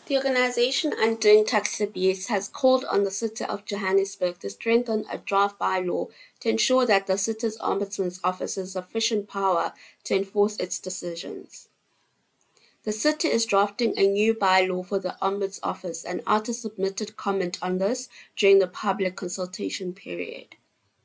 The organization Undoing Tax Abuse has called on the City of Johannesburg to strengthen a draft bylaw to ensure that the city's ombudsman's office has sufficient power to enforce its decisions. The city is drafting a new bylaw for the Ombuds Office, and OUTA submitted comment on this during the public consultation period.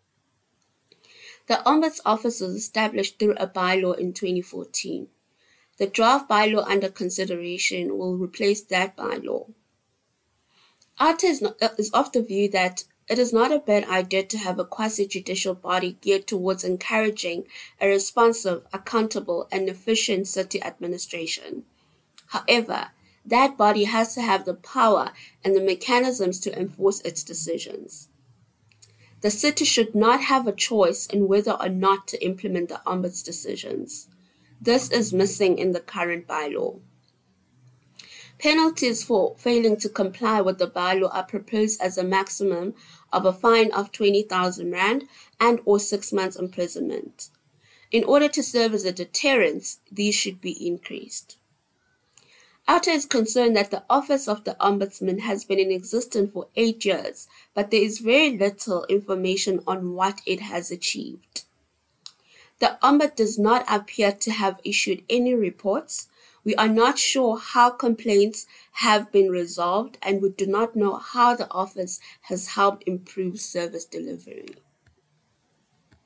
The Ombuds Office was established through a bylaw in 2014. The draft bylaw under consideration will replace that bylaw. OUTA is of the view that it is not a bad idea to have a quasi-judicial body geared towards encouraging a responsive, accountable, and efficient city administration. However, that body has to have the power and the mechanisms to enforce its decisions. The city should not have a choice in whether or not to implement the Ombuds decisions. This is missing in the current bylaw. Penalties for failing to comply with the bylaw are proposed as a maximum of a fine of 20,000 rand and or 6 months imprisonment. In order to serve as a deterrent, these should be increased. OUTA is concerned that the Office of the Ombudsman has been in existence for 8 years, but there is very little information on what it has achieved. The Ombud does not appear to have issued any reports. We are not sure how complaints have been resolved, and we do not know how the office has helped improve service delivery.